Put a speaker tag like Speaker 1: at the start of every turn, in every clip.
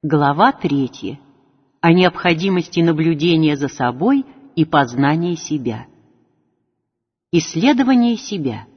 Speaker 1: Глава 3. О необходимости наблюдения за собой и познания себя. Исследование себя.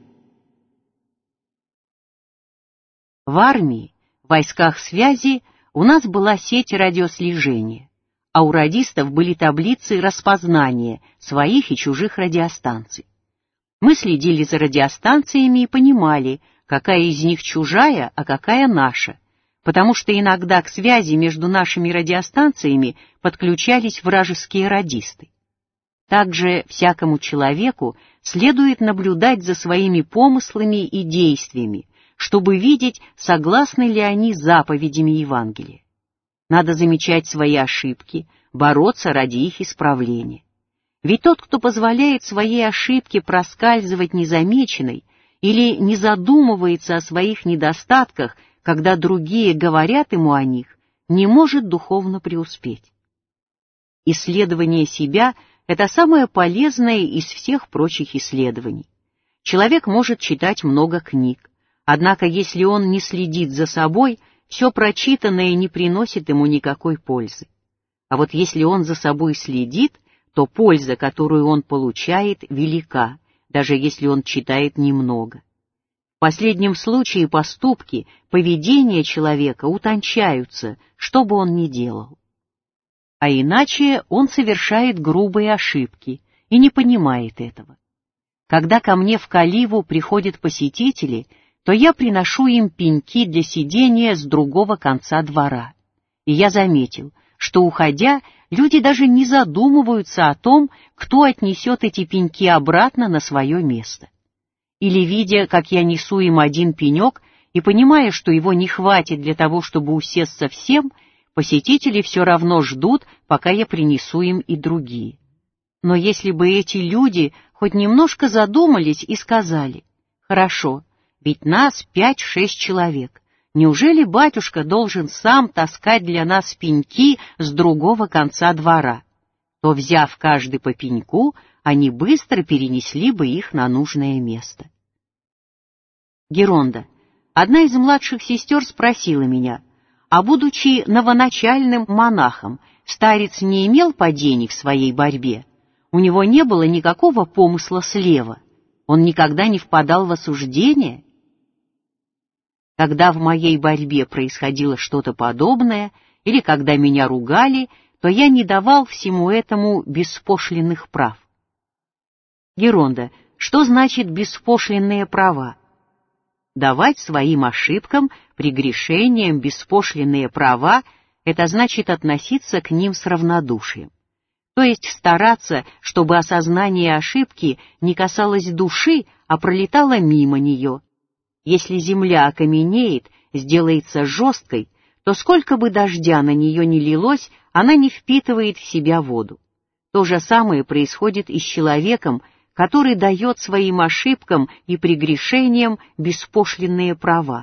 Speaker 1: В армии, в войсках связи у нас была сеть радиослежения, а у радистов были таблицы распознания своих и чужих радиостанций. Мы следили за радиостанциями и понимали, какая из них чужая, а какая наша, потому что иногда к связи между нашими радиостанциями подключались вражеские радисты. Также всякому человеку следует наблюдать за своими помыслами и действиями, чтобы видеть, согласны ли они с заповедями Евангелия. Надо замечать свои ошибки, бороться ради их исправления. Ведь тот, кто позволяет своей ошибке проскальзывать незамеченной или не задумывается о своих недостатках, когда другие говорят ему о них, не может духовно преуспеть. Исследование себя – это самое полезное из всех прочих исследований. Человек может читать много книг, однако если он не следит за собой, все прочитанное не приносит ему никакой пользы. А вот если он за собой следит, то польза, которую он получает, велика, даже если он читает немного. В последнем случае поступки, поведение человека утончаются, что бы он ни делал. А иначе он совершает грубые ошибки и не понимает этого. Когда ко мне в Каливу приходят посетители, то я приношу им пеньки для сидения с другого конца двора. И я заметил, что, уходя, люди даже не задумываются о том, кто отнесет эти пеньки обратно на свое место. Или, видя, как я несу им один пенек, и понимая, что его не хватит для того, чтобы усесться всем, посетители все равно ждут, пока я принесу им и другие. Но если бы эти люди хоть немножко задумались и сказали: «Хорошо, ведь нас 5-6 человек, неужели батюшка должен сам таскать для нас пеньки с другого конца двора?» то, взяв каждый по пеньку, они быстро перенесли бы их на нужное место. Геронда, одна из младших сестер, спросила меня, а будучи новоначальным монахом, старец не имел падений в своей борьбе? У него не было никакого помысла слева? Он никогда не впадал в осуждение? Когда в моей борьбе происходило что-то подобное, или когда меня ругали, то я не давал всему этому беспошлинных прав. Геронда, что значит беспошлинные права? Давать своим ошибкам, прегрешениям беспошлинные права — это значит относиться к ним с равнодушием. То есть стараться, чтобы осознание ошибки не касалось души, а пролетало мимо нее. Если земля окаменеет, сделается жесткой, то сколько бы дождя на нее ни лилось, она не впитывает в себя воду. То же самое происходит и с человеком, который дает своим ошибкам и прегрешениям беспошлинные права.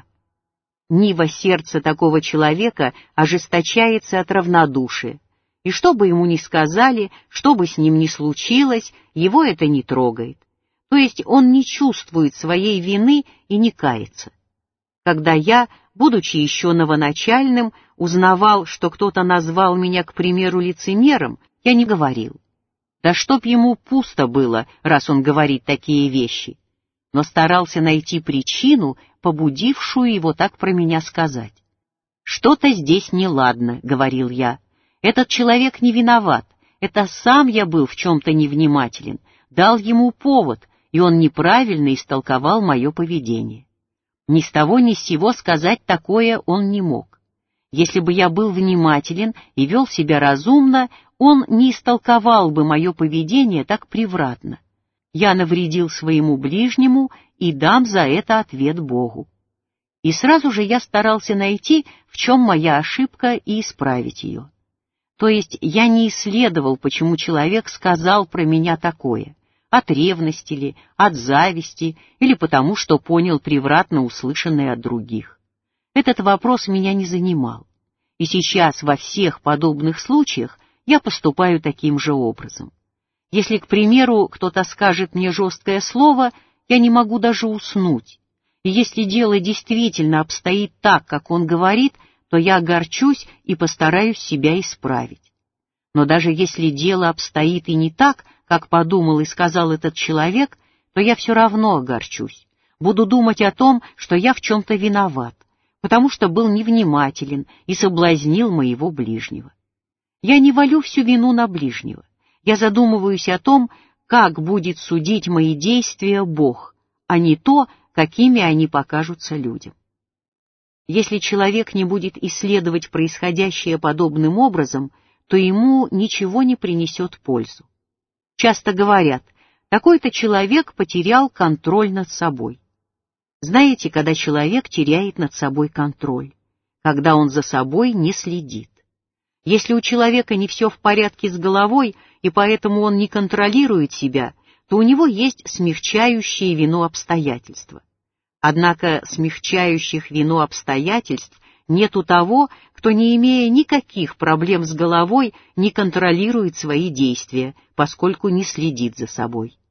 Speaker 1: Нива сердца такого человека ожесточается от равнодушия, и что бы ему ни сказали, что бы с ним ни случилось, его это не трогает. То есть он не чувствует своей вины и не кается. Когда я, будучи еще новоначальным, узнавал, что кто-то назвал меня, к примеру, лицемером, я не говорил: да чтоб ему пусто было, раз он говорит такие вещи, но старался найти причину, побудившую его так про меня сказать. «Что-то здесь неладно», — говорил я. «Этот человек не виноват, это сам я был в чем-то невнимателен, дал ему повод, и он неправильно истолковал мое поведение». Ни с того ни с сего сказать такое он не мог. Если бы я был внимателен и вел себя разумно, он не истолковал бы мое поведение так превратно. Я навредил своему ближнему и дам за это ответ Богу. И сразу же я старался найти, в чем моя ошибка, и исправить ее. То есть я не исследовал, почему человек сказал про меня такое. От ревности ли, от зависти, или потому, что понял превратно услышанное от других. Этот вопрос меня не занимал. И сейчас во всех подобных случаях я поступаю таким же образом. Если, к примеру, кто-то скажет мне жесткое слово, я не могу даже уснуть. И если дело действительно обстоит так, как он говорит, то я огорчусь и постараюсь себя исправить. Но даже если дело обстоит и не так, как подумал и сказал этот человек, то я все равно огорчусь. Буду думать о том, что я в чем-то виноват, потому что был невнимателен и соблазнил моего ближнего. Я не валю всю вину на ближнего. Я задумываюсь о том, как будет судить мои действия Бог, а не то, какими они покажутся людям. Если человек не будет исследовать происходящее подобным образом, то ему ничего не принесет пользу. Часто говорят, такой-то человек потерял контроль над собой. Знаете, когда человек теряет над собой контроль? Когда он за собой не следит. Если у человека не все в порядке с головой, и поэтому он не контролирует себя, то у него есть смягчающие вину обстоятельства. Однако смягчающих вину обстоятельств нет у того, кто, не имея никаких проблем с головой, не контролирует свои действия, поскольку не следит за собой.